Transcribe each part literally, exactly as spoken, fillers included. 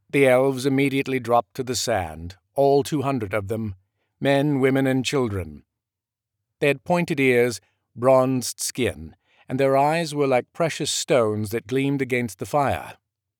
The elves immediately dropped to the sand, all two hundred of them, men, women, and children. They had pointed ears, bronzed skin, and their eyes were like precious stones that gleamed against the fire.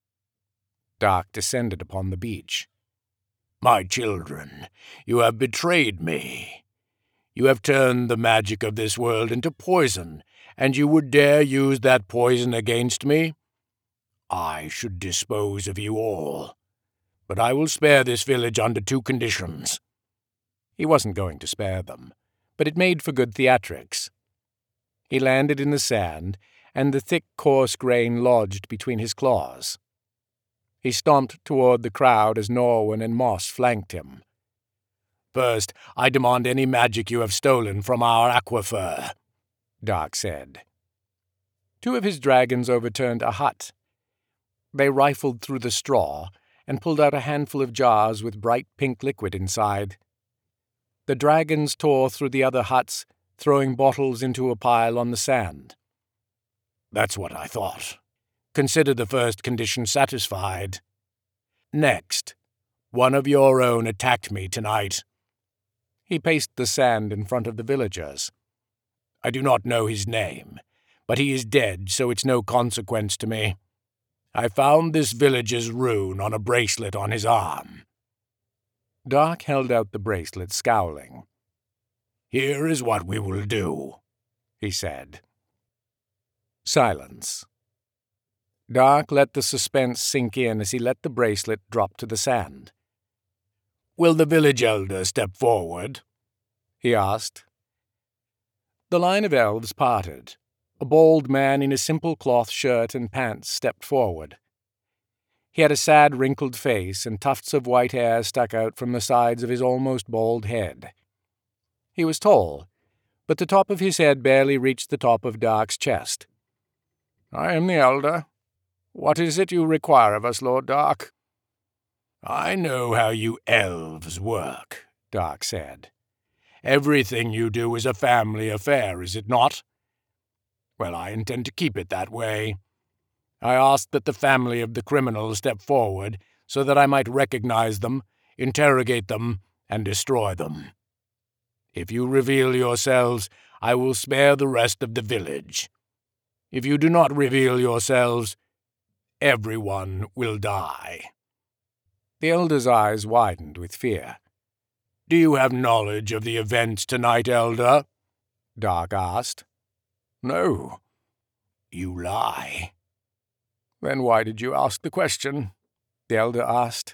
Dark descended upon the beach. "My children, you have betrayed me. You have turned the magic of this world into poison, and you would dare use that poison against me? I should dispose of you all. But I will spare this village under two conditions." He wasn't going to spare them, but it made for good theatrics. He landed in the sand, and the thick, coarse grain lodged between his claws. He stomped toward the crowd as Norwin and Moss flanked him. "First, I demand any magic you have stolen from our aquifer," Dark said. Two of his dragons overturned a hut. They rifled through the straw and pulled out a handful of jars with bright pink liquid inside. The dragons tore through the other huts, throwing bottles into a pile on the sand. "That's what I thought. Consider the first condition satisfied. Next, one of your own attacked me tonight." He paced the sand in front of the villagers. "I do not know his name, but he is dead, so it's no consequence to me. I found this village's rune on a bracelet on his arm." Dark held out the bracelet, scowling. "Here is what we will do," he said. Silence. Dark let the suspense sink in as he let the bracelet drop to the sand. "Will the village elder step forward?" he asked. The line of elves parted. A bald man in a simple cloth shirt and pants stepped forward. He had a sad, wrinkled face, and tufts of white hair stuck out from the sides of his almost bald head. He was tall, but the top of his head barely reached the top of Dark's chest. "I am the elder. What is it you require of us, Lord Dark?" "I know how you elves work," Dark said. "Everything you do is a family affair, is it not? Well, I intend to keep it that way. I ask that the family of the criminal step forward so that I might recognize them, interrogate them, and destroy them. If you reveal yourselves, I will spare the rest of the village. If you do not reveal yourselves, everyone will die." The elder's eyes widened with fear. "Do you have knowledge of the events tonight, Elder?" Dark asked. "No." "You lie." "Then why did you ask the question?" the elder asked.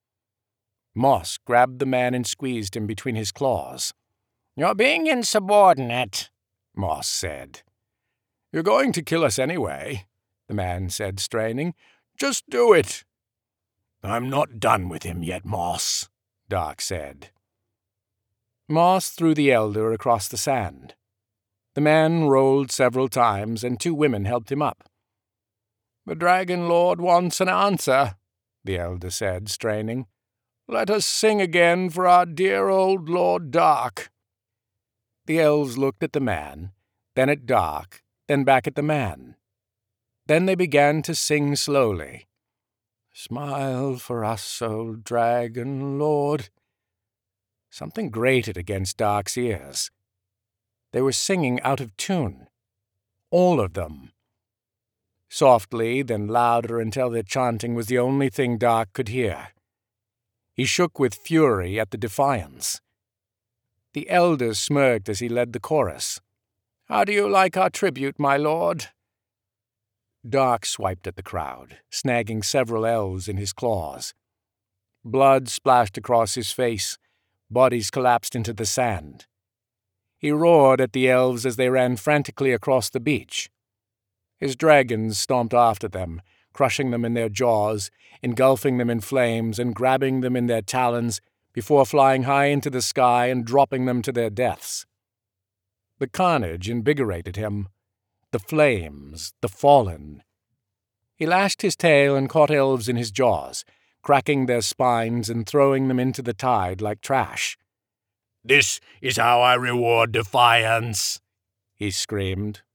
Moss grabbed the man and squeezed him between his claws. "You're being insubordinate," Moss said. "You're going to kill us anyway," the man said, straining. "Just do it." "I'm not done with him yet, Moss," Dark said. Moss threw the elder across the sand. The man rolled several times, and two women helped him up. "The Dragon Lord wants an answer," the elder said, straining. "Let us sing again for our dear old Lord Dark." The elves looked at the man, then at Dark, then back at the man. Then they began to sing slowly. "Smile for us, old Dragon Lord." Something grated against Dark's ears. They were singing out of tune. All of them. Softly, then louder until their chanting was the only thing Dark could hear. He shook with fury at the defiance. The elder smirked as he led the chorus. "How do you like our tribute, my lord?" Dark swiped at the crowd, snagging several elves in his claws. Blood splashed across his face. Bodies collapsed into the sand. He roared at the elves as they ran frantically across the beach. His dragons stomped after them, crushing them in their jaws, engulfing them in flames, and grabbing them in their talons before flying high into the sky and dropping them to their deaths. The carnage invigorated him. The flames, the fallen. He lashed his tail and caught elves in his jaws, cracking their spines and throwing them into the tide like trash. "This is how I reward defiance," he screamed.